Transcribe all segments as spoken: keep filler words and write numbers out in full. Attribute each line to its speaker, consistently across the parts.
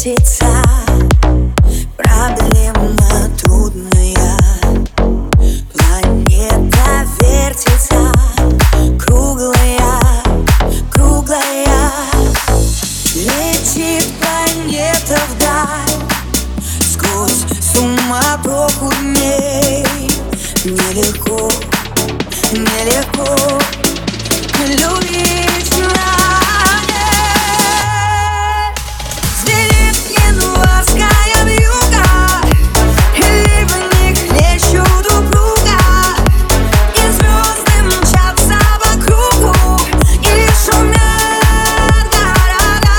Speaker 1: вертится, проблема трудная. Планета вертится, круглая, круглая. Летит планета вдаль, сквозь суматоху дней. Нелегко, нелегко любить надо. Звенит январская вьюга, либо не хлещут друг друга, и звезды мчатся по кругу, и шумят города.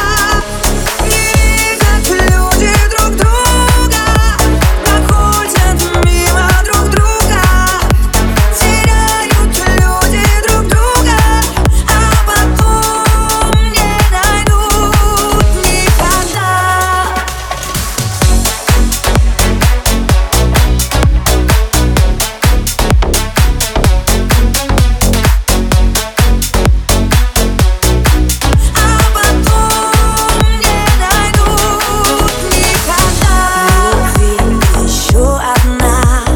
Speaker 1: Не видят люди друг друга, проходят мимо друг друга, теряют люди друг друга, а потом не найдут никогда. А потом не найдут никогда. Любви еще одна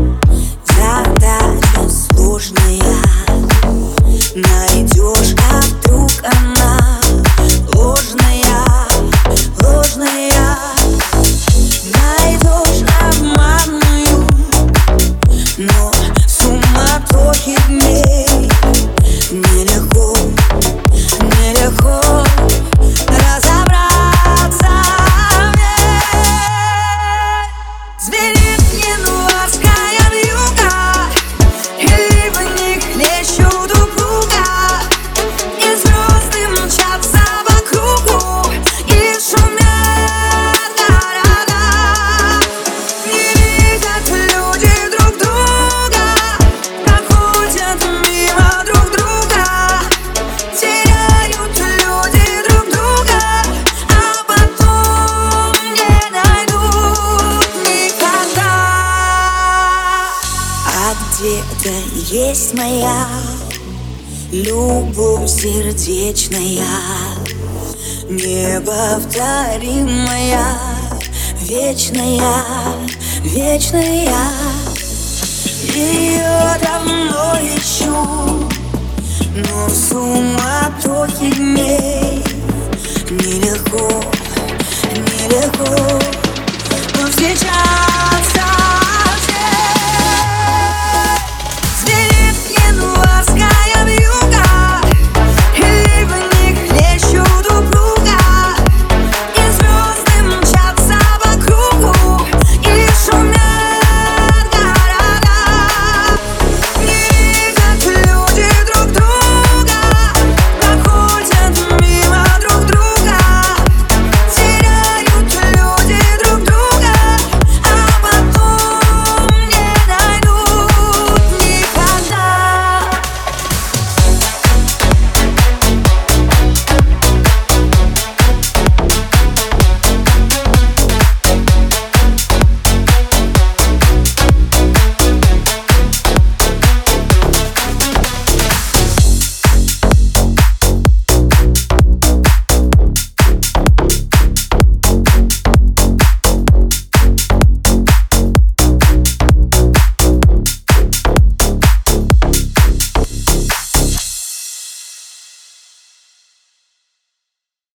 Speaker 1: задача сложная. Найдешь, а вдруг она ложная, ложная. Найдешь обманную, но в суматохе дней нелегко, нелегко разобраться мне. Звенит январская вьюга, либо не хлещут друг друга, и звезды мчатся по кругу, и шумят города. Не видят люди друг друга, проходят мимо друг друга, теряют люди друг друга, а потом не найдут никогда. А где-то есть моя любовь сердечная, неповторимая, вечная, вечная. Ее давно ищу, но в суматохе дней